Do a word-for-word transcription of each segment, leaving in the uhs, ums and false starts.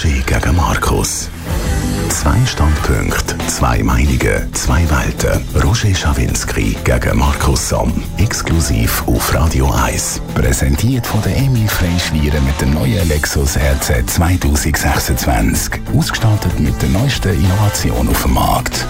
Roger gegen Markus. Zwei Standpunkte, zwei Meinungen, zwei Welten. Roger Schawinski gegen Markus Somm. Exklusiv auf Radio eins. Präsentiert von der Emil Freischlieren mit dem neuen Lexus R Z zwanzig sechsundzwanzig. Ausgestattet mit der neuesten Innovation auf dem Markt.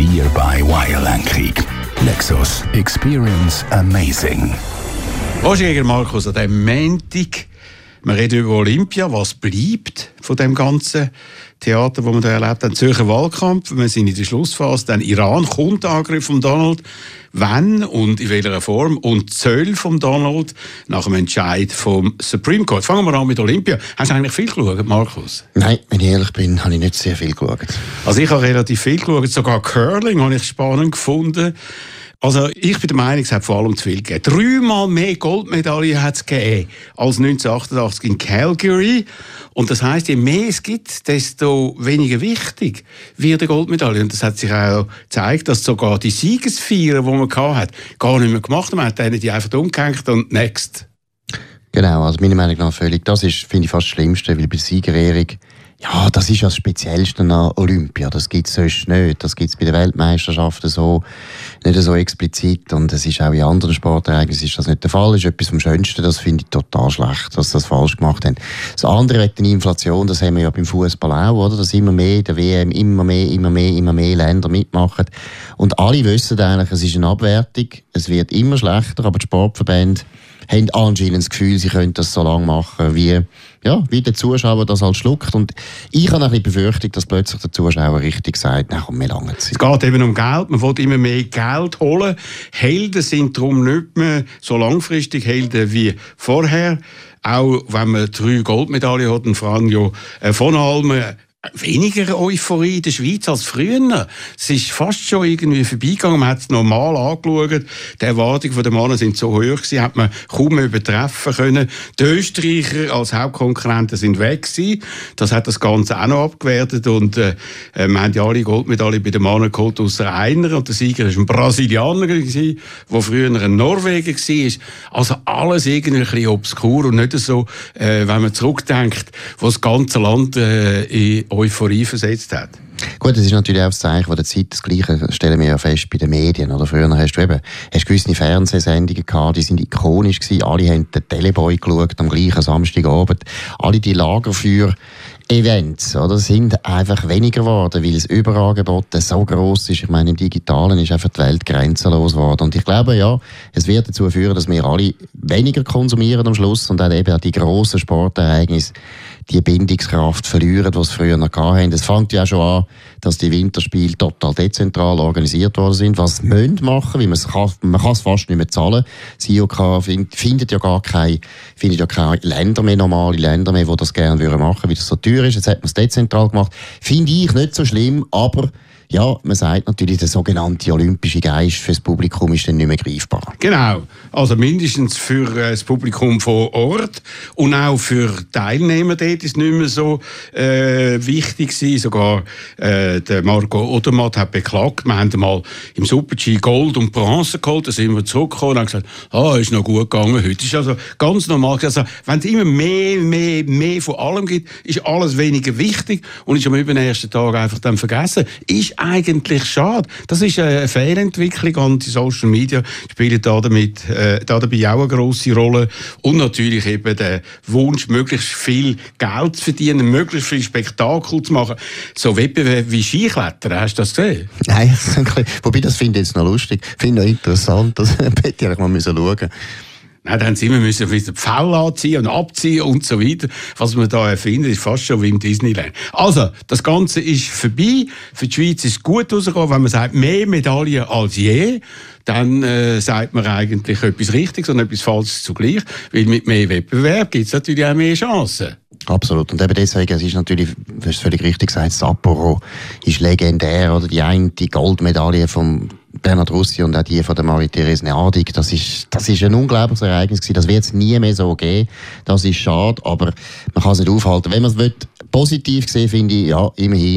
Steer-by-Wire-Lenkung. Lexus. Experience amazing. Roger gegen Markus an diesem Montag. Wir reden über Olympia. Was bleibt von dem ganzen Theater, das wir hier erlebt haben? Zürcher Wahlkampf. Wir sind in der Schlussphase. Dann Iran kommt der Angriff von Donald. Wann und in welcher Form? Und Zöll von Donald nach dem Entscheid vom Supreme Court. Fangen wir an mit Olympia. Hast du eigentlich viel geschaut, Markus? Nein, wenn ich ehrlich bin, habe ich nicht sehr viel geschaut. Also ich habe relativ viel geschaut. Sogar Curling habe ich spannend gefunden. Also ich bin der Meinung, es hat vor allem zu viel gegeben. Dreimal mehr Goldmedaillen hat es gegeben als neunzehnhundertachtundachtzig in Calgary. Und das heisst, je mehr es gibt, desto weniger wichtig wird die Goldmedaille. Und das hat sich auch gezeigt, dass sogar die Siegesfeier, die man hatte, gar nicht mehr gemacht haben. Man hat denen die einfach umgehängt und next. Genau, also meiner Meinung nach völlig. Das ist, finde ich, fast das Schlimmste, weil bei Siegerehrung, ja, das ist ja das Speziellste an Olympia. Das gibt es sonst nicht. Das gibt es bei den Weltmeisterschaften so, nicht so explizit. Und es ist auch in anderen Sportereignissen ist das nicht der Fall. Das ist etwas vom Schönsten. Das finde ich total schlecht, dass sie das falsch gemacht haben. Das andere wegen der Inflation, das haben wir ja beim Fußball auch, oder? Dass immer mehr, der W M, immer mehr, immer mehr, immer mehr Länder mitmachen. Und alle wissen eigentlich, es ist eine Abwertung. Es wird immer schlechter, aber die Sportverbände haben anscheinend das Gefühl, sie können das so lange machen, wie, ja, wie der Zuschauer das halt schluckt. Und ich habe ein bisschen Befürchtung, dass plötzlich der Zuschauer richtig sagt, na komm, wir lange Zeit. Es geht eben um Geld, man will immer mehr Geld holen. Helden sind darum nicht mehr so langfristig Helden wie vorher. Auch wenn man drei Goldmedaillen hat, und vor allem ja von allem weniger Euphorie in der Schweiz als früher. Es ist fast schon irgendwie vorbeigegangen. Man hat es normal angeschaut. Die Erwartungen der Männer sind so hoch gewesen, hat man kaum mehr übertreffen können. Die Österreicher als Hauptkonkurrenten sind weg gewesen. Das hat das Ganze auch noch abgewertet. Und äh, wir haben ja alle Goldmedaillen bei den Männern geholt, außer einer. Und der Sieger war ein Brasilianer gewesen, der früher ein Norweger war. Also alles irgendwie ein bisschen obskur und nicht so, äh, wenn man zurückdenkt, wo das ganze Land äh, in Euphorie versetzt hat. Gut, das ist natürlich auch das Zeichen der Zeit. Das Gleiche stellen wir ja fest bei den Medien. Oder früher hast du eben hast gewisse Fernsehsendungen gehabt, die sind ikonisch gewesen. Alle haben den Teleboy geschaut am gleichen Samstagabend. Alle die Lagerfeuer Events, oder, sind einfach weniger geworden, weil das Überangebot so gross ist. Ich meine, im Digitalen ist einfach die Welt grenzenlos geworden. Und ich glaube, ja, es wird dazu führen, dass wir alle weniger konsumieren am Schluss und dann eben auch die grossen Sportereignisse die Bindungskraft verlieren, die es früher noch hatten. Es fängt ja auch schon an, dass die Winterspiele total dezentral organisiert worden sind. Was müssen machen, weil man es kann, man kann es fast nicht mehr zahlen. Das I O K find, findet ja gar keine, findet ja keine Länder mehr, normale Länder mehr, die das gerne machen würden, weil das so teuer ist. Jetzt hat man es dezentral gemacht. Finde ich nicht so schlimm, aber ja, man sagt natürlich, der sogenannte olympische Geist für das Publikum ist dann nicht mehr greifbar. Genau, also mindestens für äh, das Publikum vor Ort und auch für Teilnehmer dort ist nicht mehr so äh, wichtig gewesen. Sogar äh, der Marco Odermatt hat beklagt, wir haben mal im Super-G Gold und Bronze geholt, da sind wir zurückgekommen und haben gesagt, ah, ist noch gut gegangen heute. Ist also ganz normal. Also, wenn es immer mehr, mehr, mehr von allem gibt, ist alles weniger wichtig und ist am übernächsten Tag einfach dann vergessen. Ist eigentlich schade. Das ist eine Fehlentwicklung und die Social Media spielen da damit, äh, da dabei auch eine grosse Rolle. Und natürlich eben der Wunsch, möglichst viel Geld zu verdienen, möglichst viel Spektakel zu machen. So Wettbewerbe wie Skiklettern, hast du das gesehen? Nein, wobei das finde ich jetzt noch lustig. Finde ich noch interessant. Das hätte ich eigentlich mal schauen müssen. Nein, dann sind wir müssen wieder die Fälle anziehen und abziehen und so weiter. Was man da erfindet, ist fast schon wie im Disneyland. Also, das Ganze ist vorbei. Für die Schweiz ist es gut rausgekommen, wenn man sagt, mehr Medaillen als je. Dann äh, sagt man eigentlich etwas Richtiges und etwas Falsches zugleich. Weil mit mehr Wettbewerb gibt es natürlich auch mehr Chancen. Absolut. Und eben deswegen, es ist natürlich, du hast völlig richtig gesagt, Sapporo ist legendär, oder die eine die Goldmedaille vom Bernhard Russi und auch die von der Marie-Therese Neadig, das ist, das ist ein unglaubliches Ereignis gewesen. Das wird es nie mehr so geben. Das ist schade, aber man kann es nicht aufhalten. Wenn man es positiv sehen, finde ich, ja, immerhin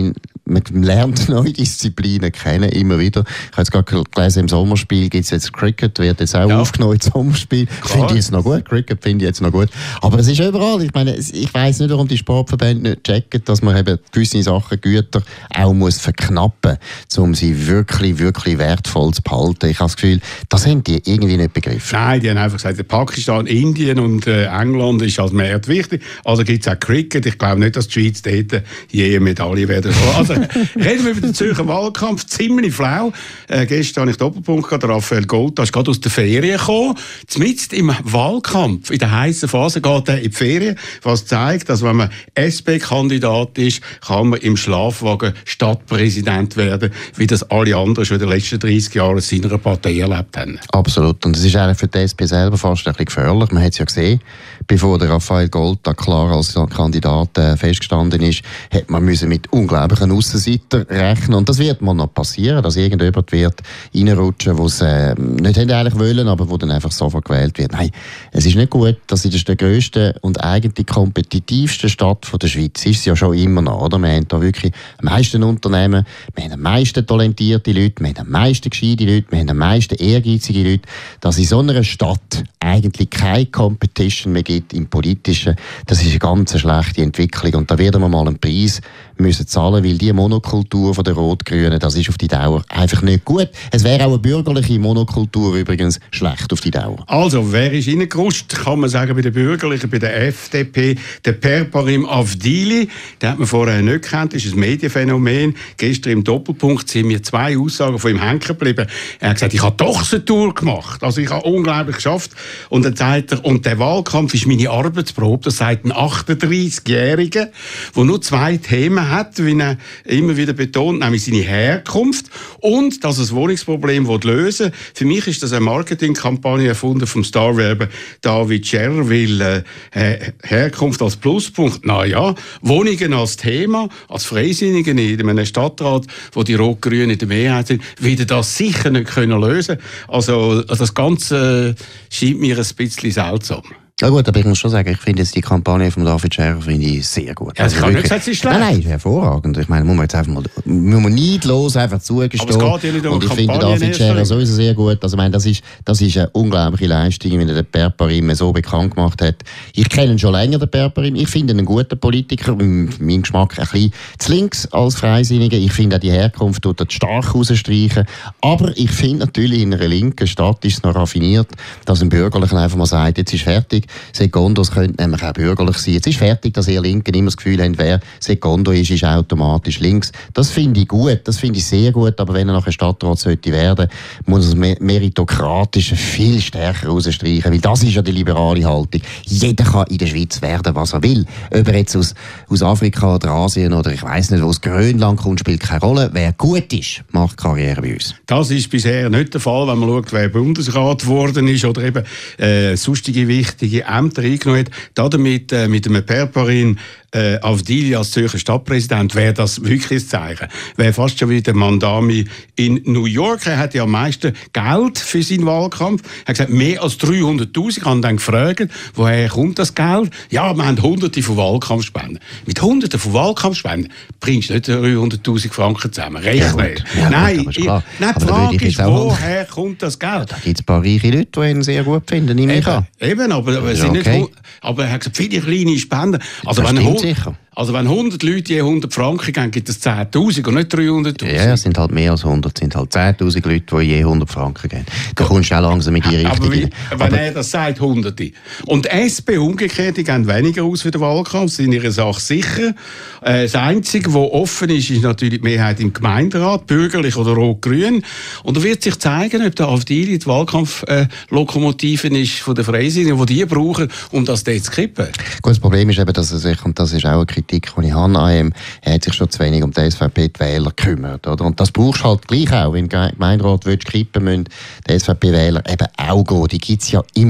man lernt neue Disziplinen kennen, immer wieder. Ich habe jetzt gerade gelesen, im Sommerspiel gibt es jetzt Cricket, wird jetzt auch ja. aufgenommen ins Sommerspiel. Finde ich jetzt noch gut, Cricket finde ich jetzt noch gut. Aber es ist überall, ich meine, ich weiss nicht, warum die Sportverbände nicht checken, dass man eben gewisse Sachen, Güter auch muss verknappen muss, um sie wirklich, wirklich wertvoll zu behalten. Ich habe das Gefühl, das haben die irgendwie nicht begriffen. Nein, die haben einfach gesagt, Pakistan, Indien und äh, England ist als Markt wichtig. Also gibt es auch Cricket. Ich glaube nicht, dass die Schweiz dort je eine Medaille werden soll. Also reden wir über den Zürcher Wahlkampf. Ziemlich flau. Äh, gestern habe ich Doppelpunkt gehabt. Raphael Golta ist gerade aus der Ferien gekommen. Mitten im Wahlkampf, in der heißen Phase, geht er in die Ferien. Was zeigt, dass wenn man S P-Kandidat ist, kann man im Schlafwagen Stadtpräsident werden, wie das alle anderen schon in den letzten dreissig Jahren in seiner Partei erlebt haben. Absolut. Und es ist eigentlich für die S P selber fast ein bisschen gefährlich. Man hat es ja gesehen, bevor der Raphael Golta klar als Kandidat äh, festgestanden ist, hat man müssen mit unglaublichen Aussenseitern rechnen. Und das wird mal noch passieren, dass irgendjemand wird reinrutschen, der es äh, nicht hätte eigentlich wollen, aber wo dann einfach sofort gewählt wird. Nein, es ist nicht gut, dass in der grössten und eigentlich kompetitivsten Stadt der Schweiz ist es ja schon immer noch, oder? Wir haben da wirklich am meisten Unternehmen, wir haben am meisten talentierte Leute, wir haben am meisten gescheite Leute, wir haben am meisten ehrgeizige Leute, dass in so einer Stadt eigentlich keine Competition mehr gibt im Politischen. Das ist eine ganz schlechte Entwicklung und da werden wir mal einen Preis müssen zahlen, weil die Monokultur von der Rot-Grünen, das ist auf die Dauer einfach nicht gut. Es wäre auch eine bürgerliche Monokultur übrigens schlecht auf die Dauer. Also, wer ist reingerutscht, kann man sagen, bei den Bürgerlichen, bei der F D P, der Perparim Avdili, den hat man vorher nicht gekannt, das ist ein Medienphänomen. Gestern im Doppelpunkt sind mir zwei Aussagen von ihm hängen geblieben. Er hat gesagt, ich habe doch eine Tour gemacht, also ich habe unglaublich geschafft. Und dann sagt er, und der Wahlkampf ist meine Arbeitsprobe, das sagt ein achtunddreißigjähriger, der nur zwei Themen hat, wie er immer wieder betont, nämlich seine Herkunft und dass er das Wohnungsproblem lösen will. Für mich ist das eine Marketingkampagne erfunden vom Starwerber David Scherer, weil äh, Herkunft als Pluspunkt, na ja, Wohnungen als Thema, als Freisinnige in einem Stadtrat, wo die Rot-Grünen in der Mehrheit sind, wird das sicher nicht können lösen. Also das Ganze äh, scheint mir ein bisschen seltsam. Ja gut, aber ich muss schon sagen, ich finde jetzt die Kampagne von David Scherer finde ich sehr gut. Ja, also ich kann wirklich, nicht sagen, sie ist schlecht. Nein, nein, hervorragend. Ich meine, muss man jetzt einfach mal, muss man neidlos einfach zugestehen. Aber es geht ja nicht um und ich finde David Scherer sowieso sehr gut. Also ich meine, das ist, das ist eine unglaubliche Leistung, wie er den Perparim so bekannt gemacht hat. Ich kenne ihn schon länger, den Perparim. Ich finde ihn einen guten Politiker. Mein Geschmack ein bisschen zu links als Freisinniger. Ich finde auch die Herkunft tut er stark rausstreichen. Aber ich finde natürlich, in einer linken Stadt ist es noch raffiniert, dass ein Bürgerlicher einfach mal sagt, jetzt ist fertig. Secondos könnte nämlich auch bürgerlich sein. Jetzt ist fertig, dass ihr Linken immer das Gefühl habt, wer Secondo ist, ist automatisch links. Das finde ich gut, das finde ich sehr gut, aber wenn er nachher Stadtrat sollte werden, muss er das Meritokratische viel stärker rausstreichen, weil das ist ja die liberale Haltung. Jeder kann in der Schweiz werden, was er will. Ob er jetzt aus, aus Afrika oder Asien oder ich weiss nicht, wo aus Grönland kommt, spielt keine Rolle. Wer gut ist, macht Karriere bei uns. Das ist bisher nicht der Fall, wenn man schaut, wer Bundesrat geworden ist oder eben äh, sonstige wichtige Ämter eingenommen hat. Damit äh, mit einem Perparim äh, Avdili als Zürcher Stadtpräsident wäre das wirklich ein Zeichen. Wäre fast schon wie der Mandami in New York. Er hat ja am meisten Geld für seinen Wahlkampf. Er hat gesagt, mehr als dreihunderttausend. Ich habe dann gefragt, woher kommt das Geld? Ja, wir haben hunderte von Wahlkampfspenden. Mit hunderten von Wahlkampfspenden bringst du nicht dreihunderttausend Franken zusammen. Recht nicht. Ja, nein, gut, ich, nein, die Frage ist, woher kommt das Geld? Da gibt es ein paar reiche Leute, die ihn sehr gut finden. Nehme ich an. Eben, aber, aber, sind okay. nicht, aber er hat gesagt, viele kleine Spenden. Also das wenn stimmt sicher. Also wenn hundert Leute je hundert Franken geben, gibt es zehntausend und nicht dreihunderttausend. Ja, es sind halt mehr als hundert, es sind halt zehntausend Leute, die je hundert Franken geben. Da kommst du auch langsam mit in die Richtung. Aber wie, wenn aber er das sagt, hunderte. Und die S P umgekehrt, die geben weniger aus für den Wahlkampf, sind ihre Sache sicher. Das Einzige, was offen ist, ist natürlich die Mehrheit im Gemeinderat, bürgerlich oder rot-grün. Und da wird sich zeigen, ob der Avdili die Wahlkampflokomotiven ist von den Freisinnigen, die die brauchen, um das dort zu kippen. Gut, das Problem ist eben, dass er sich, und das ist auch eine Kritik, die ich habe an ihm, er hat sich schon zu wenig um die S V P, die Wähler, gekümmert. Oder? Und das brauchst du halt gleich auch. Wenn du Gemeinderat willst, kippen müssen die S V P-Wähler eben auch gehen. Die gibt es ja immer noch.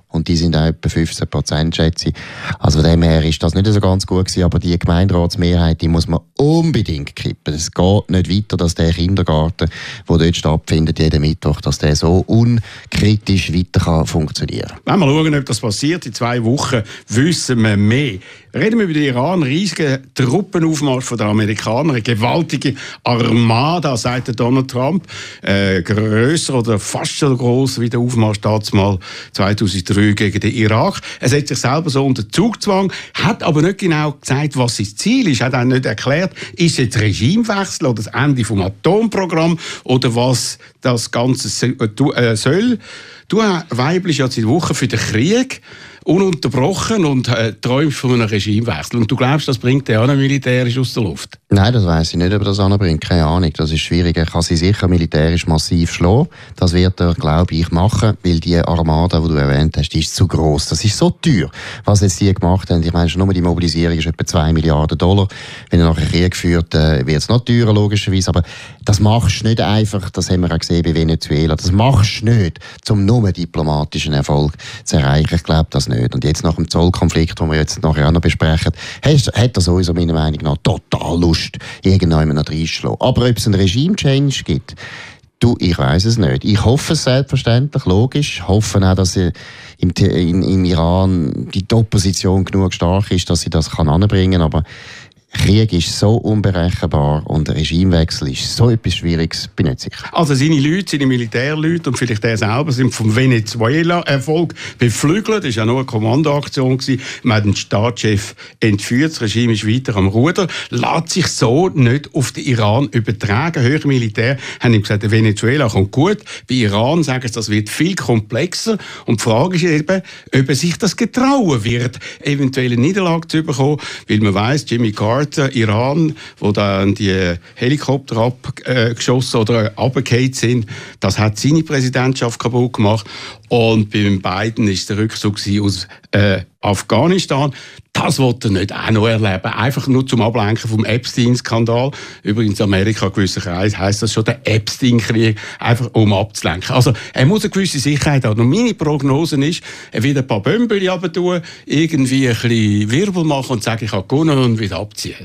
und die sind auch etwa fünfzehn Prozent, schätze ich. Also von dem her ist das nicht so ganz gut gewesen, aber die Gemeinderatsmehrheit, die muss man unbedingt kippen. Es geht nicht weiter, dass der Kindergarten, der dort stattfindet, jeden Mittwoch, dass der so unkritisch weiter kann funktionieren. Wenn wir schauen, ob das passiert, in zwei Wochen wissen wir mehr. Reden wir über den Iran, riesigen Truppenaufmarsch von den Amerikanern, eine gewaltige Armada, sagt der Donald Trump, äh, grösser oder fast so gross wie der Aufmarsch damals zweitausenddrei gegen den Irak. Er setzt sich selber so unter Zugzwang, hat aber nicht genau gesagt, was sein Ziel ist, hat auch nicht erklärt, ist es jetzt Regimewechsel oder das Ende vom Atomprogramm oder was das Ganze soll. Du weiblich ja seit Wochen für den Krieg, ununterbrochen und äh, träumst von einem Regimewechsel. Und du glaubst, das bringt er auch noch militärisch aus der Luft? Nein, das weiss ich nicht, ob er das anbringt. Keine Ahnung. Das ist schwierig. Er kann sie sicher militärisch massiv schlagen. Das wird er, glaube ich, machen, weil die Armada, die du erwähnt hast, die ist zu gross. Das ist so teuer, was jetzt die gemacht haben. Ich meine, schon nur die Mobilisierung ist etwa zwei Milliarden Dollar. Wenn er nachher Krieg führt, äh, wird es noch teurer, logischerweise. Aber das machst du nicht einfach, das haben wir auch gesehen bei Venezuela. Das machst du nicht, um nur diplomatischen Erfolg zu erreichen. Ich glaube das nicht. Und jetzt nach dem Zollkonflikt, den wir jetzt nachher auch noch besprechen, hat er sowieso meiner Meinung nach total Lust, irgendjemand noch reinzuschlagen. Aber ob es einen Regime-Change gibt, du, ich weiss es nicht. Ich hoffe es selbstverständlich, logisch. Ich hoffe auch, dass im, in, im Iran die Opposition genug stark ist, dass sie das kann anbringen kann. Aber Krieg ist so unberechenbar und ein Regimewechsel ist so etwas Schwieriges, bin ich nicht sicher. Also seine Leute, seine Militärleute und vielleicht er selber sind vom Venezuela-Erfolg beflügelt. Das war ja nur eine Kommandoaktion gewesen. Man hat den Staatschef entführt, das Regime ist weiter am Ruder. Lässt sich so nicht auf den Iran übertragen. Höhere Militär haben ihm gesagt, Venezuela kommt gut. Bei Iran sagen sie, das wird viel komplexer. Und die Frage ist eben, ob er sich das getrauen wird, eventuell eine Niederlage zu bekommen, weil man weiss, Jimmy Carter, Iran, wo dann die Helikopter abgeschossen oder abgefallen sind, das hat seine Präsidentschaft kaputt gemacht. Und beim Biden war der Rückzug aus äh, Afghanistan. Das wollte er nicht auch noch erleben. Einfach nur zum Ablenken vom Epstein-Skandal. Übrigens in Amerika, gewisser Kreis, heisst das schon der Epstein-Krieg, einfach um abzulenken. Also, er muss eine gewisse Sicherheit haben. Und meine Prognose ist, er wird ein paar Bömbeli runter, irgendwie ein bisschen Wirbel machen und sagen, ich habe gewonnen und wieder abziehen.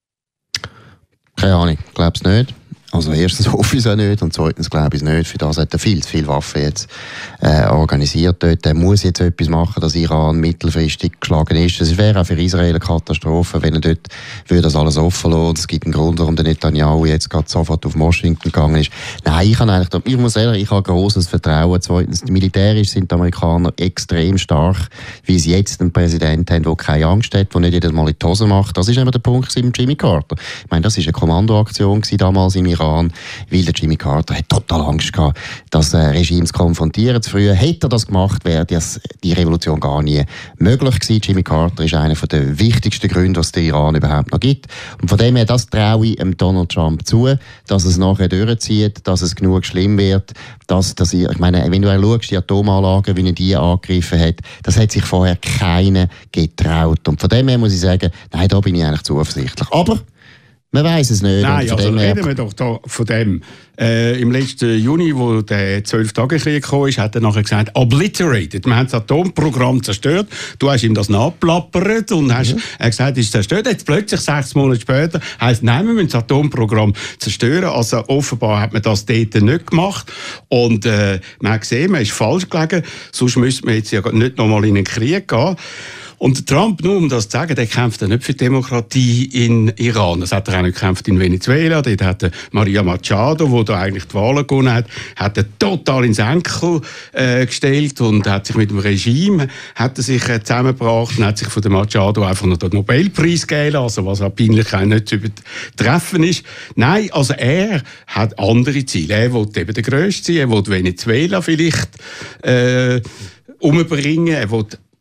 Keine Ahnung, ich glaube es nicht. Also erstens hoffe ich es auch nicht und zweitens glaube ich es nicht. Für das hat er viel zu viele Waffen jetzt äh, organisiert dort. Er muss jetzt etwas machen, dass Iran mittelfristig geschlagen ist. Es wäre auch für Israel eine Katastrophe, wenn er dort würde das alles offen lassen. Es gibt einen Grund, warum der Netanyahu jetzt gerade sofort auf Washington gegangen ist. Nein, ich, kann eigentlich, ich muss sagen, ich habe grosses Vertrauen. Zweitens, militärisch sind die Amerikaner extrem stark, wie sie jetzt einen Präsidenten haben, der keine Angst hat, der nicht jedes Mal in die Hose macht. Das ist eben der Punkt mit Jimmy Carter. Ich meine, das war eine Kommandoaktion damals im Iran. Weil der Jimmy Carter hat total Angst gehabt, das äh, Regime zu konfrontieren. Zu früh hätte er das gemacht, wäre das, die Revolution gar nie möglich gewesen. Jimmy Carter ist einer der wichtigsten Gründe, was der Iran überhaupt noch gibt. Und von dem her, das traue ich dem Donald Trump zu, dass es nachher durchzieht, dass es genug schlimm wird. Dass, dass ich, ich meine, wenn du schaust, die Atomanlagen, wie er die angegriffen hat, das hat sich vorher keiner getraut. Und von dem her muss ich sagen, nein, da bin ich eigentlich zuversichtlich. Aber man weiss es nicht. Nein, also reden wir doch da von dem. Äh, Im letzten Juni, wo der zwölf-Tage-Krieg kam, hat er nachher gesagt, obliterated. Wir haben das Atomprogramm zerstört. Du hast ihm das nachplappert und hast mhm. er gesagt, es ist zerstört. Jetzt plötzlich, sechs Monate später, heisst, nein, wir müssen das Atomprogramm zerstören. Also offenbar hat man das dort nicht gemacht. Und äh, man hat gesehen, man ist falsch gelegen. Sonst müsste man jetzt ja nicht nochmal in einen Krieg gehen. Und Trump, nur um das zu sagen, der kämpft ja nicht für Demokratie in Iran. Das hat er auch nicht gekämpft in Venezuela. Dort hat er Maria Machado, die da eigentlich die Wahlen gewonnen hat, hat er total ins Enkel äh, gestellt und hat sich mit dem Regime hat er sich äh, zusammengebracht und hat sich von der Machado einfach noch den Nobelpreis gegeben, also was an Peinlichkeit nicht zu übertreffen ist. Nein, also er hat andere Ziele. Er will eben der Grösste sein, er will Venezuela vielleicht äh, umbringen, er will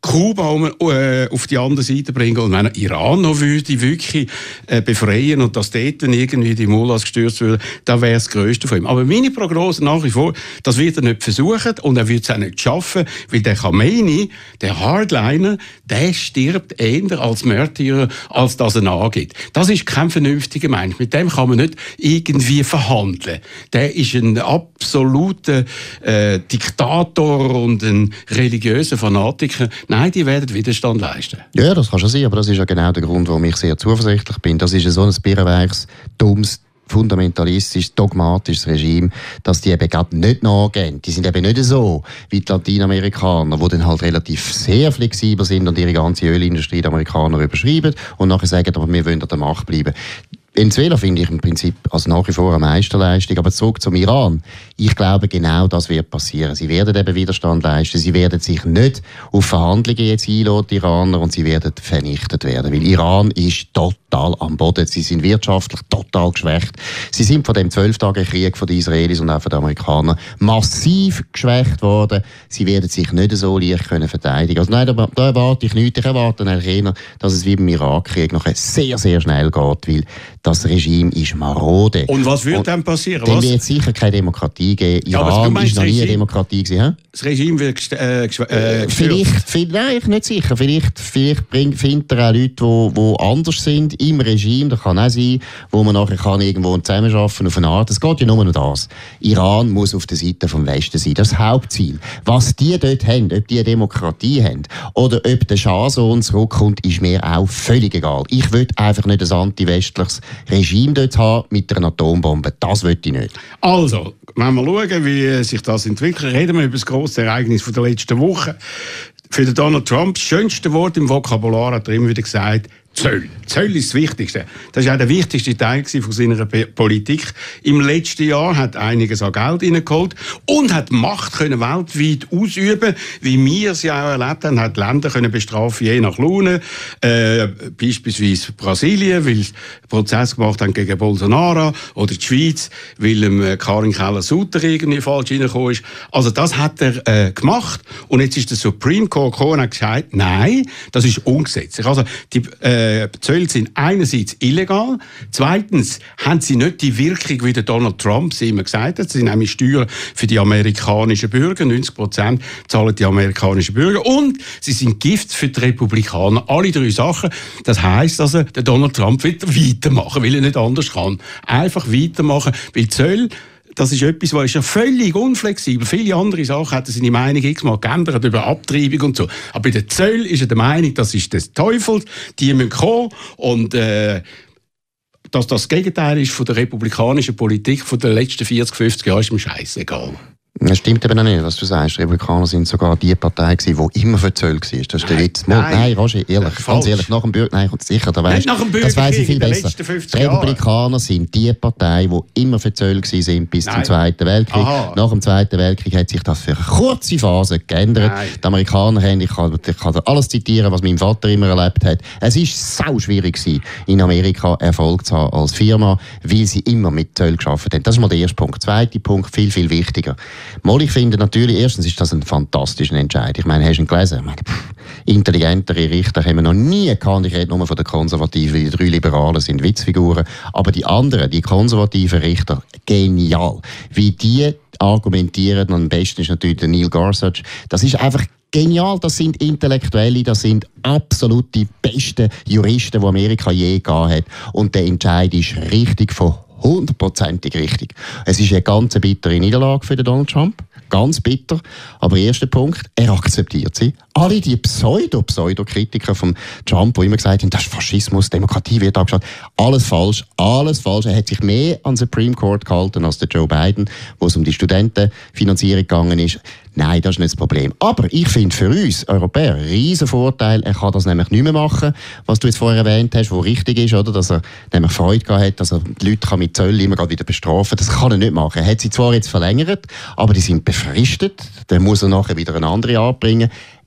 Kuba um, äh, auf die andere Seite bringen und wenn Iran noch würde wirklich äh, befreien und dass dort irgendwie die Mullahs gestürzt würden, dann wäre es das Größte von ihm. Aber meine Prognose nach wie vor, das wird er nicht versuchen und er wird es auch nicht schaffen, weil der Khamenei, der Hardliner, der stirbt eher als Märtyrer, als dass er angeht. Das ist kein vernünftiger Mensch. Mit dem kann man nicht irgendwie verhandeln. Der ist ein absoluter äh, Diktator und ein religiöser Fanatiker. Nein, die werden Widerstand leisten. Ja, das kann schon sein, aber das ist ja genau der Grund, warum ich sehr zuversichtlich bin. Das ist so ein birrenweiches, dummes, fundamentalistisches, dogmatisches Regime, dass die eben gerade nicht nachgehen. Die sind eben nicht so wie die Lateinamerikaner, die dann halt relativ sehr flexibel sind und ihre ganze Ölindustrie die Amerikaner überschreiben und nachher sagen, aber wir wollen an der Macht bleiben. Venezuela finde ich im Prinzip also nach wie vor eine Meisterleistung. Aber zurück zum Iran. Ich glaube, genau das wird passieren. Sie werden eben Widerstand leisten. Sie werden sich nicht auf Verhandlungen jetzt einladen, die Iraner, und sie werden vernichtet werden. Weil Iran ist total am Boden. Sie sind wirtschaftlich total geschwächt. Sie sind von dem Zwölf-Tage-Krieg von den Israelis und auch von den Amerikanern massiv geschwächt worden. Sie werden sich nicht so leicht können verteidigen. Also nein, da, da erwarte ich nichts. Ich erwarte eigentlich eher, dass es wie beim Irakkrieg noch sehr, sehr schnell geht, weil das Regime ist marode. Und was wird dann passieren? Dann wird es sicher keine Demokratie geben. Iran ja, ist noch nie eine Demokratie gewesen. He? Das Regime wird äh, äh, vielleicht, vielleicht, nein, ich nicht sicher. Vielleicht, vielleicht bringt, findet er auch Leute, die anders sind im Regime. Das kann auch sein, wo man nachher kann irgendwo zusammenarbeiten auf eine Art. Es geht ja nur noch das. Iran muss auf der Seite vom Westen sein. Das ist das Hauptziel. Was die dort haben, ob die eine Demokratie haben oder ob der Schahsohn zurückkommt, ist mir auch völlig egal. Ich will einfach nicht ein anti-westliches Regime dort haben mit einer Atombombe. Das will ich nicht. Also, wenn wir schauen, wie sich das entwickelt, reden wir über das grosse Ereignis von der letzten Woche. Für den Donald Trump, das schönste Wort im Vokabular, hat er immer wieder gesagt, Zöll. Zöll ist das Wichtigste. Das war auch der wichtigste Teil von seiner Politik. Im letzten Jahr hat einiges an Geld reingeholt und hat Macht können weltweit ausüben, wie wir es ja auch erlebt haben, hat Länder können bestrafen, je nach Laune. Äh, beispielsweise Brasilien, weil sie Prozess gemacht haben gegen Bolsonaro, oder die Schweiz, weil ähm, Karin Keller-Sutter irgendwie falsch reingekommen ist. Also das hat er äh, gemacht und jetzt ist der Supreme Court gekommen und hat gesagt, nein, das ist ungesetzlich. Also die äh, Die Zölle sind einerseits illegal, zweitens haben sie nicht die Wirkung, wie der Donald Trump sie immer gesagt hat. Sie sind nämlich Steuern für die amerikanischen Bürger, neunzig Prozent zahlen die amerikanischen Bürger, und sie sind Gift für die Republikaner. Alle drei Sachen. Das heisst also, der Donald Trump wird weitermachen, weil er nicht anders kann. Einfach weitermachen, weil Zölle, das ist etwas, was ist ja völlig unflexibel. Viele andere Sachen hat er seine Meinung x-mal geändert über Abtreibung und so. Aber bei den Zöllen ist er der Meinung, das ist des Teufels, die müssen kommen und äh, dass das das Gegenteil ist von der republikanischen Politik von den letzten vierzig, fünfzig Jahren, ist ihm scheissegal. Das stimmt eben auch nicht, was du sagst. Die Republikaner sind sogar die Partei gewesen, die immer für Zölle war. Das ist der Witz. Nein, nein, Roger, ehrlich, ganz ehrlich, nach dem Bürger, nein, sicher, da weißt, nach dem das weiss ich viel besser. Die Republikaner sind die Partei, die immer für Zölle waren bis nein. zum Zweiten Weltkrieg. Aha. Nach dem Zweiten Weltkrieg hat sich das für eine kurze Phase geändert. Nein. Die Amerikaner haben, ich kann, ich kann alles zitieren, was mein Vater immer erlebt hat. Es war sau schwierig gewesen, in Amerika Erfolg zu haben als Firma, weil sie immer mit Zöllen gearbeitet haben. Das ist mal der erste Punkt. Zweiter Punkt, viel, viel wichtiger. Mal, ich finde natürlich, erstens ist das ein fantastischer Entscheid. Ich meine, hast du ihn gelesen? Ich meine, pff, intelligentere Richter haben wir noch nie gehabt. Ich rede nur von den Konservativen. Die drei Liberalen sind Witzfiguren. Aber die anderen, die konservativen Richter, genial. Wie die argumentieren, und am besten ist natürlich der Neil Gorsuch. Das ist einfach genial. Das sind Intellektuelle, das sind absolut die besten Juristen, die Amerika je gehabt hat. Und der Entscheid ist richtig von hundertprozentig richtig. Es ist eine ganz bittere Niederlage für den Donald Trump. Ganz bitter. Aber erster Punkt, er akzeptiert sie. Alle die Pseudo-Pseudo-Kritiker von Trump, die immer gesagt haben, das ist Faschismus, Demokratie wird abgeschaut. Alles falsch, alles falsch. Er hat sich mehr an den Supreme Court gehalten als der Joe Biden, wo es um die Studentenfinanzierung gegangen ist. Nein, das ist nicht das Problem. Aber ich finde für uns Europäer einen riesen Vorteil. Er kann das nämlich nicht mehr machen, was du jetzt vorher erwähnt hast, was richtig ist, oder? Dass er nämlich Freude gehabt hat, dass er die Leute mit Zöllen immer wieder bestrafen kann. Das kann er nicht machen. Er hat sie zwar jetzt verlängert, aber die sind befristet. Dann muss er nachher wieder eine andere anbringen.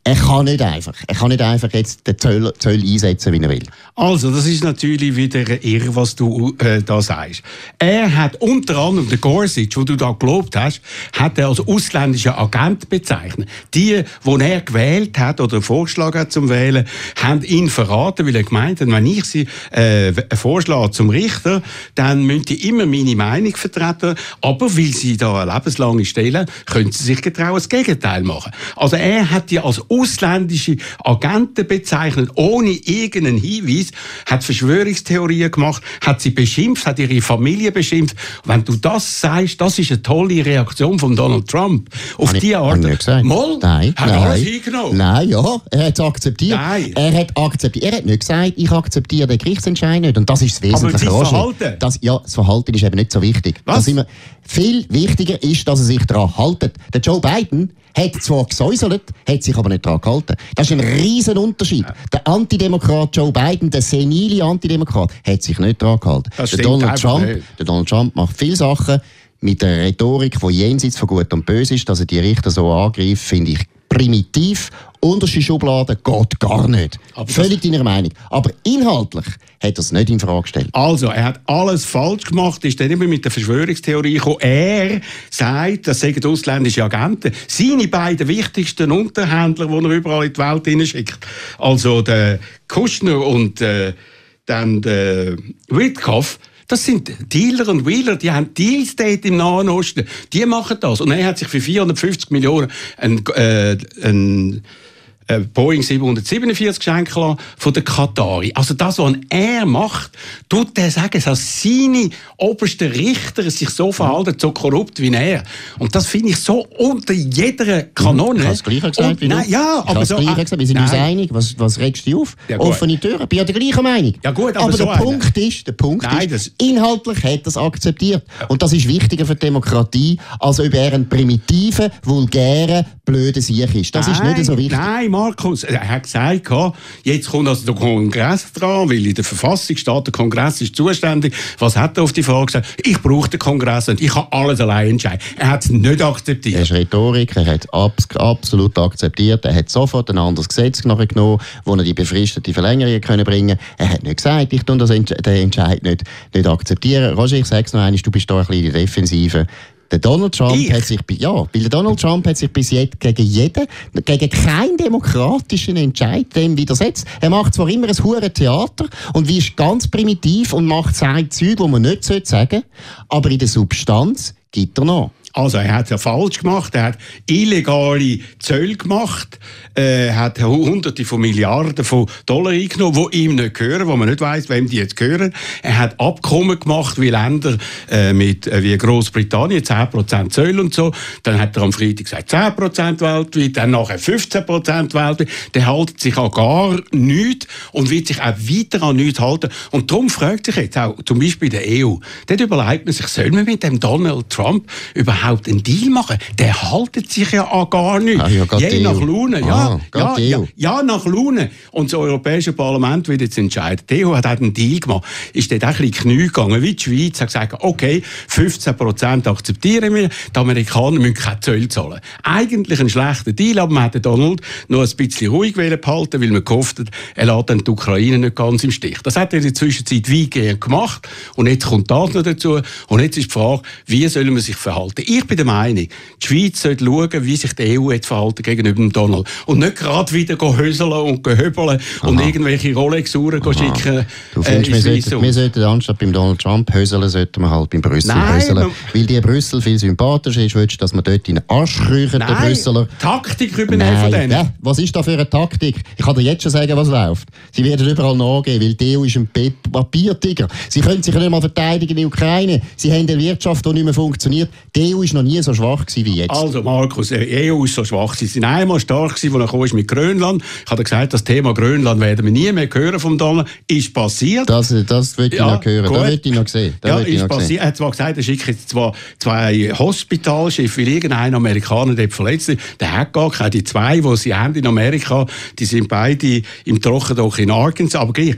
Er kann nicht einfach. Er kann nicht einfach jetzt den Zoll, Zoll einsetzen, wie er will. Also, das ist natürlich wieder irre, was du äh, da sagst. Er hat unter anderem den Gorsuch, wo du da gelobt hast, hat er als ausländischer Agent bezeichnet. Die, die er gewählt hat oder vorgeschlagen hat zum Wählen, haben ihn verraten, weil er gemeint hat, wenn ich sie äh, vorschlage zum Richter, dann müssen die immer meine Meinung vertreten, aber weil sie da eine lebenslange Stelle, können sie sich getrauen, das Gegenteil machen. Also er hat die als ausländische Agenten bezeichnet, ohne irgendeinen Hinweis, hat Verschwörungstheorien gemacht, hat sie beschimpft, hat ihre Familie beschimpft. Wenn du das sagst, das ist eine tolle Reaktion von Donald Trump auf Habe die Art. Nicht gesagt. Mal, nein, hat nein. alles hingenommen. Nein, ja, er hat es akzeptiert. Nein. Er hat akzeptiert. Er hat nicht gesagt, ich akzeptiere den Gerichtsentscheid nicht. Und das ist das Wesentliche. Aber das Verhalten? Das, ja, das Verhalten ist eben nicht so wichtig. Was? Das immer, viel wichtiger ist, dass er sich daran hält. Der Joe Biden hat zwar gesäuselt, hat sich aber nicht daran gehalten. Das ist ein riesen Unterschied. Ja. Der Antidemokrat Joe Biden, der senile Antidemokrat, hat sich nicht daran gehalten. Der Donald, Trump, der Donald Trump macht viele Sachen mit einer Rhetorik, die jenseits von Gut und Böse ist, dass er die Richter so angreift, finde ich primitiv. Unterste Schublade geht gar nicht. Aber völlig deiner Meinung. Aber inhaltlich hat er es nicht in Frage gestellt. Also, er hat alles falsch gemacht, ist dann immer mit der Verschwörungstheorie gekommen. Er sagt, das seien ausländische Agenten. Seine beiden wichtigsten Unterhändler, die er überall in die Welt hineinschickt. Also der Kushner und äh, dann der Witkoff. Das sind Dealer und Wheeler, die haben Deals dort im Nahen Osten. Die machen das. Und er hat sich für vierhundertfünfzig Millionen ein, äh, ein äh, Boeing siebenhundertsiebenundvierzig geschenkt lassen von der Qatari. Also das, was er macht, tut er sagen, dass seine obersten Richter sich so verhalten, so korrupt wie er. Und das finde ich so unter jeder Kanone. Ich habe das Gleiche gesagt und, wie nein, du. ja, ich aber das so, Gleiche gesagt. Wir sind uns nein. einig. Was, was regst du dich auf? Ja, offene Türen. Ich bin ja der gleichen Meinung. Ja, gut, aber, aber so der, eine. Punkt ist, der Punkt Nein, ist, inhaltlich hat er es akzeptiert. Ja. Und das ist wichtiger für die Demokratie, als ob er ein primitiver, vulgärer, blöder Sieg ist. Das nein, ist nicht so wichtig. Nein, Markus, er hat gesagt, jetzt kommt also der Kongress dran, weil in der Verfassung steht, der Kongress ist zuständig. Was hat er auf die Frage gesagt? Ich brauche den Kongress und ich kann alles allein entscheiden. Er hat es nicht akzeptiert. Er ist Rhetorik, er hat abs- absolut akzeptiert. Er hat sofort ein anderes Gesetz genommen, wo er die befristete Verlängerung können bringen. Er hat nicht gesagt, ich tue das Entsch- den Entscheid nicht, nicht akzeptieren. Roger, ich sage es noch einmal, du bist da ein bisschen in der Defensive. Der Donald Trump ich? hat sich, ja, weil der Donald Trump hat sich bis jetzt gegen jeden, gegen keinen demokratischen Entscheid dem widersetzt. Er macht zwar immer ein hure Theater und wie ist ganz primitiv und macht seine Zeug, die man nicht sagen sollte, aber in der Substanz gibt er noch. Also er hat es ja falsch gemacht, er hat illegale Zölle gemacht, er hat hunderte von Milliarden von Dollar eingenommen, die ihm nicht gehören, wo man nicht weiss, wem die jetzt gehören. Er hat Abkommen gemacht wie Länder äh, mit, äh, wie Großbritannien, zehn Prozent Zölle und so. Dann hat er am Freitag gesagt zehn Prozent weltweit, dann nachher fünfzehn Prozent weltweit. Der hält sich an gar nichts und wird sich auch weiter an nichts halten. Und darum fragt sich jetzt auch zum Beispiel der E U, dort überlegt man sich, soll man mit dem Donald Trump überhaupt einen Deal machen? Der haltet sich ja an gar nichts. Ah, ja, Je nach Laune. Ja, ah, ja, ja, ja, nach Laune. Und das Europäische Parlament wird jetzt entscheiden. Die E U hat einen Deal gemacht. Ist dort auch ein bisschen Knie gegangen, wie die Schweiz. Hat gesagt, okay, fünfzehn Prozent akzeptieren wir. Die Amerikaner müssen keine Zölle zahlen. Eigentlich ein schlechter Deal, aber man hat den Donald noch ein bisschen ruhig behalten, weil man gehofft hat, er lässt dann die Ukraine nicht ganz im Stich. Das hat er in der Zwischenzeit weitgehend gemacht. Und jetzt kommt das noch dazu. Und jetzt ist die Frage, wie soll man sich verhalten? Ich bin der Meinung, die Schweiz sollte schauen, wie sich die E U jetzt verhalten gegenüber dem Donald. Und nicht gerade wieder höseln und höbeln und irgendwelche Rolex-Uhren schicken. Du findest, äh, wir, sollten, wir sollten anstatt beim Donald Trump höseln, sollten wir halt beim Brüssel höseln. Weil die Brüssel viel sympathischer ist, willst du, dass man dort in den Arsch kriechen, den Brüsseler. Taktik übernehmen von denen. Ja, was ist da für eine Taktik? Ich kann dir jetzt schon sagen, was läuft. Sie werden überall nachgehen, weil die E U ist ein Papiertiger. Sie können sich nicht mal verteidigen in der Ukraine. Sie haben eine Wirtschaft, die nicht mehr funktioniert. Die E U ist noch nie so schwach gewesen wie jetzt. Also Markus, die E U ist so schwach. Sie sind einmal stark gewesen, als er mit Grönland. Ich habe gesagt, das Thema Grönland werden wir nie mehr hören vom Donald. Ist passiert. Das, das will ich ja, noch hören. Das will ich noch sehen. Das ja, ist noch passiert. Sehen. Er hat zwar gesagt, er schickt jetzt zwar zwei Hospitalschiffe, weil irgendein Amerikaner dort verletzt ist. Der hat gar keine. Die zwei, die sie haben in Amerika, die sind beide im Trockendock in Arkansas. Aber gleich.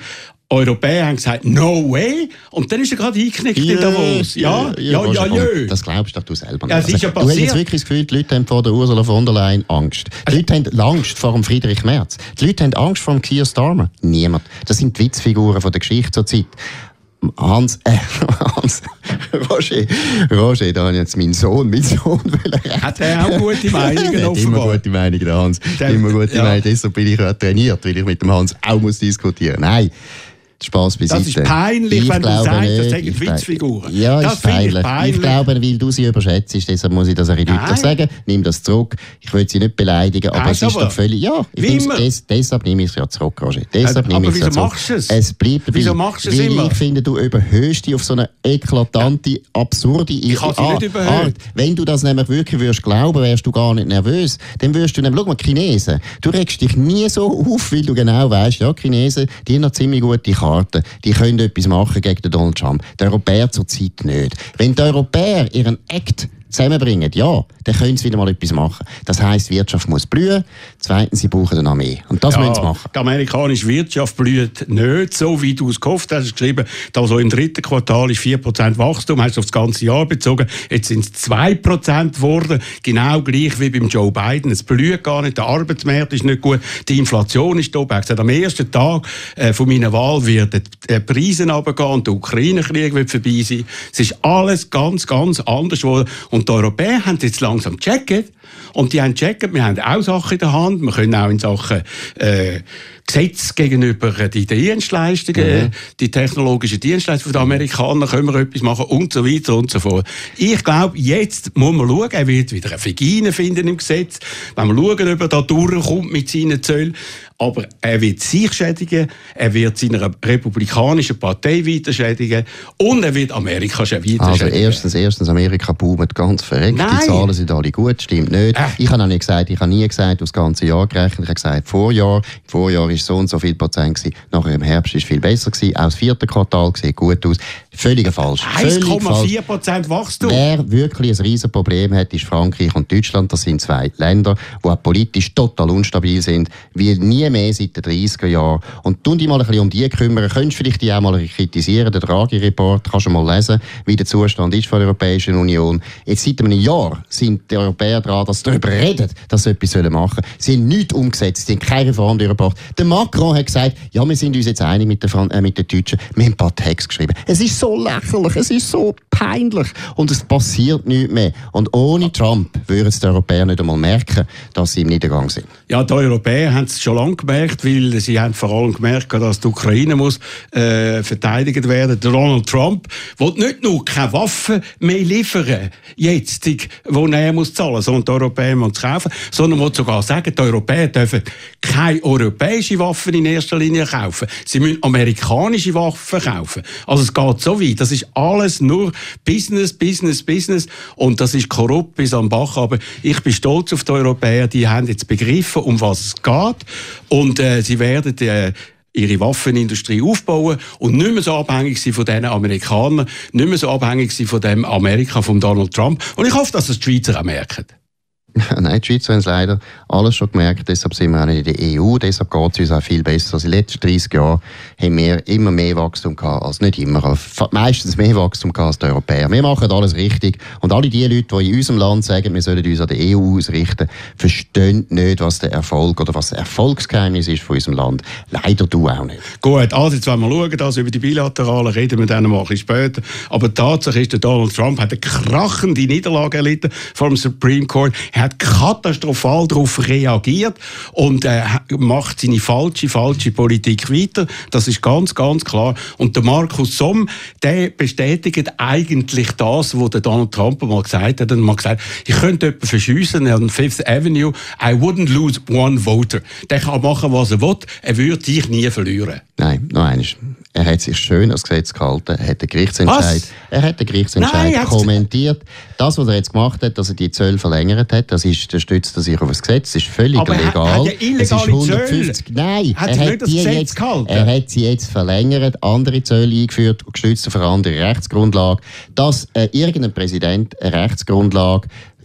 Europäer haben gesagt, no way. Und dann ist er gerade eingeknickt ja, in Davos. Ja, ja, ja, ja. ja, ja. Das glaubst doch du selber nicht. Ja, das ist ja also, du hast jetzt wirklich das Gefühl, die Leute haben vor der Ursula von der Leyen Angst. Die also, Leute haben Angst vor dem Friedrich Merz. Die Leute haben Angst vor dem Keir Starmer. Niemand. Das sind die Witzfiguren von der Geschichte zur Zeit. Hans, äh, Hans, Roger, Roger, da hat jetzt mein Sohn, mein Sohn will hat er auch gute Meinungen offenbar? Immer gute Meinungen, der Hans. Der, immer gute ja. Meinungen, deshalb bin ich auch trainiert, weil ich mit dem Hans auch muss diskutieren. Nein. Spaß beiseite. Das ist peinlich, ich wenn du sagst, nicht, das sind Witzfiguren. Ja, das ist peinlich. Ich, peinlich. Ich glaube, weil du sie überschätzt, deshalb muss ich das ein bisschen deutlich sagen. Nimm das zurück. Ich will sie nicht beleidigen, aber Nein, es ist aber doch völlig... Ja, ich des, deshalb nehme ich es ja zurück, Roger. Deshalb aber nehme ich es ja zurück. Aber wieso machst du es? Es bleibt dabei. Wieso machst du es weil immer? Ich finde, du überhöhst dich auf so eine eklatante, ja. absurde Ich kann sie nicht überhöhen. Art. Wenn du das nämlich wirklich würdest glauben, wärst du gar nicht nervös. Dann würdest du nämlich... Schau mal, Chinesen. Du regst dich nie so auf, weil du genau weißt, ja, Chinesen, die haben noch ziemlich gute Karten. Die können etwas machen gegen den Donald Trump. Die Europäer zurzeit nicht. Wenn die Europäer ihren Act zusammenbringen, ja, dann können sie wieder mal etwas machen. Das heisst, die Wirtschaft muss blühen. Zweitens, sie brauchen eine Armee. Und das ja, müssen sie machen. Die amerikanische Wirtschaft blüht nicht so, wie du es gehofft hast. Geschrieben, da so im dritten Quartal ist vier Prozent Wachstum, hast du auf das ganze Jahr bezogen. Jetzt sind es zwei Prozent geworden. Genau gleich wie beim Joe Biden. Es blüht gar nicht, der Arbeitsmarkt ist nicht gut, die Inflation ist da oben. Er hat gesagt, am ersten Tag äh, von meiner Wahl werden die Preise runtergehen und der Ukraine-Krieg wird vorbei sein. Es ist alles ganz, ganz anders geworden. Und die Europäer haben jetzt langsam gecheckt. Und die haben gecheckt, wir haben auch Sachen in der Hand. Wir können auch in Sachen äh, Gesetz gegenüber die Dienstleistungen, mhm. die technologischen Dienstleistungen der Amerikaner, können wir etwas machen und so weiter und so fort. Ich glaube, jetzt muss man schauen, er wird wieder eine Fegine finden im Gesetz, wenn wir schauen, ob er da durchkommt mit seinen Zöllen. Aber er wird sich schädigen, er wird seiner republikanischen Partei weiter schädigen und er wird Amerika schon weiter also schädigen. Erstens, erstens, Amerika boomt ganz verreckt. Nein. Die Zahlen sind alle gut, stimmt nicht. Äh. Ich habe auch nicht gesagt, ich habe nie gesagt, das ganze Jahr gerechnet. Ich habe gesagt, Vorjahr. Im Vorjahr war so und so viel Prozent gewesen. Nachher im Herbst war es viel besser gewesen. Auch das vierte Quartal sieht gut aus. Völlig falsch. eins Komma vier Prozent Wachstum. Wer wirklich ein riesen Problem hat, ist Frankreich und Deutschland. Das sind zwei Länder, die auch politisch total unstabil sind, wie nie mehr seit den dreissiger Jahren. Und tun die mal ein bisschen um die kümmern. Könntest vielleicht die auch mal kritisieren. Der Draghi-Report kannst du mal lesen, wie der Zustand ist von der Europäischen Union. Jetzt seit einem Jahr sind die Europäer dran, dass sie darüber reden, dass sie etwas machen sollen. Sie haben nichts umgesetzt, sie haben keine Reform durchgebracht. Der Macron hat gesagt, ja, wir sind uns jetzt einig mit den, Fran- äh, mit den Deutschen. Wir haben ein paar Texte geschrieben. Es ist so lächerlich, es ist so peinlich und es passiert nichts mehr. Und ohne Trump würden es die Europäer nicht einmal merken, dass sie im Niedergang sind. Ja, die Europäer haben es schon lange gemerkt, weil sie haben vor allem gemerkt, dass die Ukraine muss, äh, verteidigt werden. Donald Trump will nicht nur keine Waffen mehr liefern, jetzt, wo er muss zahlen, sondern die Europäer müssen es kaufen, sondern will sogar sagen, die Europäer dürfen keine europäischen Waffen in erster Linie kaufen. Sie müssen amerikanische Waffen kaufen. Also es geht so weit. Das ist alles nur Business, Business, Business und das ist korrupt bis am Bach. Aber ich bin stolz auf die Europäer, die haben jetzt begriffen, um was es geht und äh, sie werden äh, ihre Waffenindustrie aufbauen und nicht mehr so abhängig sein von diesen Amerikanern, nicht mehr so abhängig sein von dem Amerika, von Donald Trump. Und ich hoffe, dass das die Schweizer auch merken. Nein, die Schweizer haben es leider alles schon gemerkt, deshalb sind wir auch nicht in der E U, deshalb geht es uns auch viel besser. Also in den letzten dreißig Jahren haben wir immer mehr Wachstum gehabt, also nicht immer, aber meistens mehr Wachstum gehabt als die Europäer. Wir machen alles richtig und alle die Leute, die in unserem Land sagen, wir sollen uns an der E U ausrichten, verstehen nicht, was der Erfolg oder was das Erfolgsgeheimnis ist von unserem Land. Leider du auch nicht. Gut, also jetzt wollen wir schauen, also über die Bilateralen reden wir dann mal ein bisschen später, aber die Tatsache ist, der Donald Trump hat eine krachende Niederlage erlitten vor dem Supreme Court. Er hat katastrophal darauf reagiert und äh, macht seine falsche, falsche Politik weiter. Das ist ganz, ganz klar. Und der Markus Somm, der bestätigt eigentlich das, was der Donald Trump mal gesagt hat. Er hat mal gesagt, ich könnte jemanden verschiessen an Fifth Avenue, I wouldn't lose one voter. Der kann machen, was er will, er würde dich nie verlieren. Nein, noch eines. Er hat sich schön als Gesetz gehalten, er hat den Gerichtsentscheid, er hat den Gerichtsentscheid Nein, kommentiert. Das, was er jetzt gemacht hat, dass er die Zölle verlängert hat, das ist, das stützt er sich auf das Gesetz, das ist völlig aber legal. Aber er hat ja illegale hundertfünfzig, Zölle. Nein, hat er, er, hat die jetzt, gehalten? er hat sie jetzt verlängert, andere Zölle eingeführt, gestützt auf eine andere Rechtsgrundlage. Dass äh, irgendein Präsident eine Rechtsgrundlage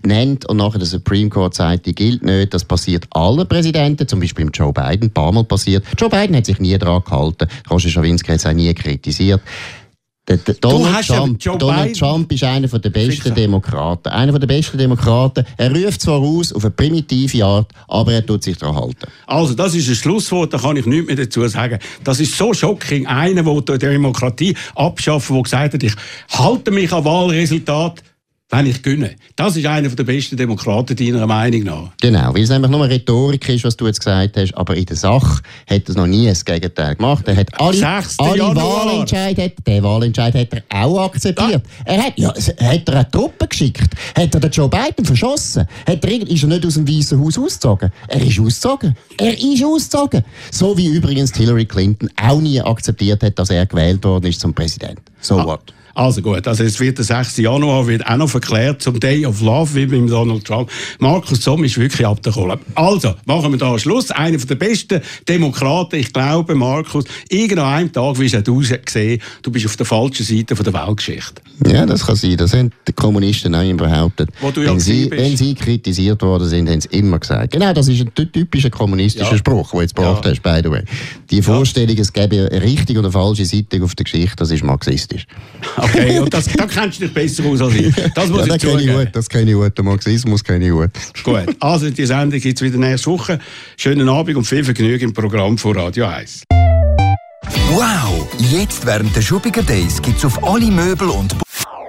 nennt und nachher der Supreme Court sagt, die gilt nicht. Das passiert allen Präsidenten, zum Beispiel Joe Biden, ein paar Mal passiert. Joe Biden hat sich nie daran gehalten. Roger Schawinski hat es auch nie kritisiert. Der, der Donald, Trump, ja Donald Trump ist einer der besten Demokraten. Einer der besten Demokraten. Er ruft zwar aus auf eine primitive Art, aber er tut sich daran halten. Also, das ist ein Schlusswort, da kann ich nichts mehr dazu sagen. Das ist so shocking. Einer, der die Demokratie abschaffen, der gesagt hat, ich halte mich an Wahlresultat, wenn ich gewinne. Das ist einer der besten Demokraten, deiner Meinung nach. Genau, weil es einfach nur Rhetorik ist, was du jetzt gesagt hast, aber in der Sache hat er noch nie das Gegenteil gemacht. Er hat alle, alle Wahlentscheide, den Wahlentscheid hat er auch akzeptiert. Da. Er hat, ja, hat er eine Truppe geschickt? Hat er den Joe Biden verschossen? Hat er, ist er nicht aus dem Weißen Haus ausgezogen? Er ist ausgezogen. Er ist ausgezogen. So wie übrigens Hillary Clinton auch nie akzeptiert hat, dass er gewählt worden ist zum Präsident. So ah. what? Also gut, also es wird der sechsten Januar wird auch noch verklärt zum Day of Love, wie beim Donald Trump. Markus Somm ist wirklich ab der Kohle. Also, machen wir da Schluss. Einer der besten Demokraten, ich glaube, Markus, irgendwann an einem Tag wirst auch du sehen, du bist auf der falschen Seite der Weltgeschichte. Ja, das kann sein. Das haben die Kommunisten auch immer behauptet. Wo du wenn, ja sie, bist. wenn sie kritisiert worden sind, haben sie immer gesagt. Genau, das ist ein typischer kommunistischer ja. Spruch, den du jetzt gebracht ja. hast, by the way. Die Vorstellung, ja. es gäbe eine richtige und eine falsche Seite auf der Geschichte, das ist marxistisch. Okay, und das, da kennst du dich besser aus als ich. Das muss ja, ich zugeben. Gut, das kenne ich gut. Der Marxismus kenne ich gut. Gut, also die Sendung gibt es wieder nächste Woche. Schönen Abend und viel Vergnügen im Programm von Radio eins. Wow! Jetzt während der Schuppiger Days gibt es auf alle Möbel und...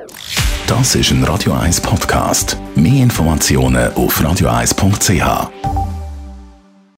Das ist ein Radio eins Podcast. Mehr Informationen auf radio eins punkt c h.